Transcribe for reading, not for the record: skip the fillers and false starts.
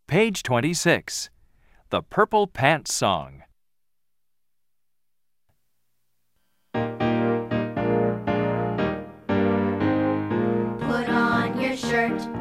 Page 26. The Purple Pants Song. Put on your shirt.